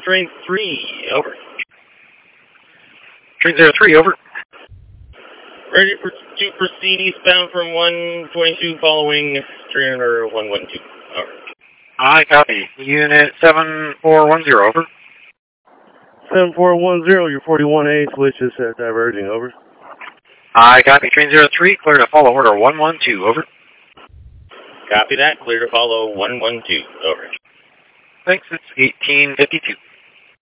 Train 3, over. Train 03, over. Ready to proceed eastbound from 122 following train number 112, over. I copy. Unit 7410, over. 7410, your 41A switches at diverging, over. I copy. Train 03, clear to follow order 112, over. Copy that, clear to follow 112, over. Thanks, it's 1852.